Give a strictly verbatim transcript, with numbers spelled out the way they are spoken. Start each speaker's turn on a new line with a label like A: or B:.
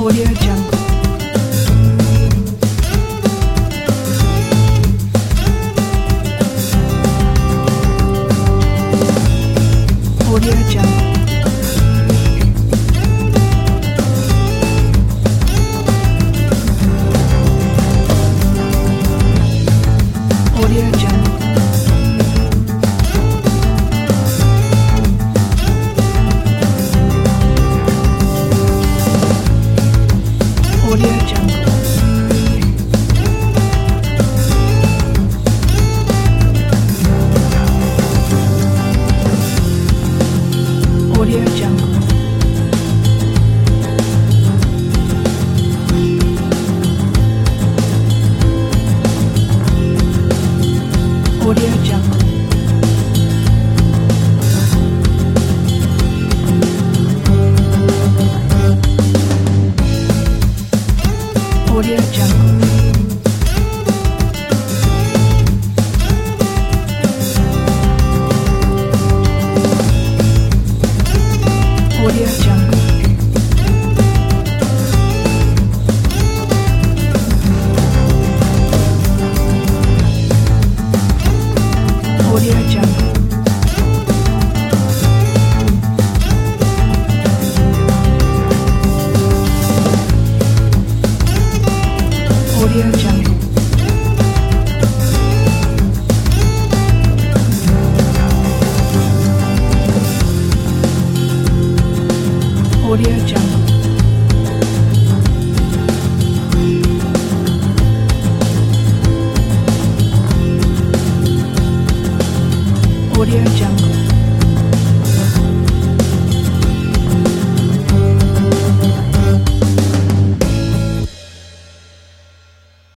A: Audio Jungle. Audio Jungle. Audio Jungle. Audio Jungle. Audio Jungle. Audio Jungle. Audio Jungle. Audio Jungle. Audio Jungle. Audio Jungle. Audio Jungle. Audio Jungle.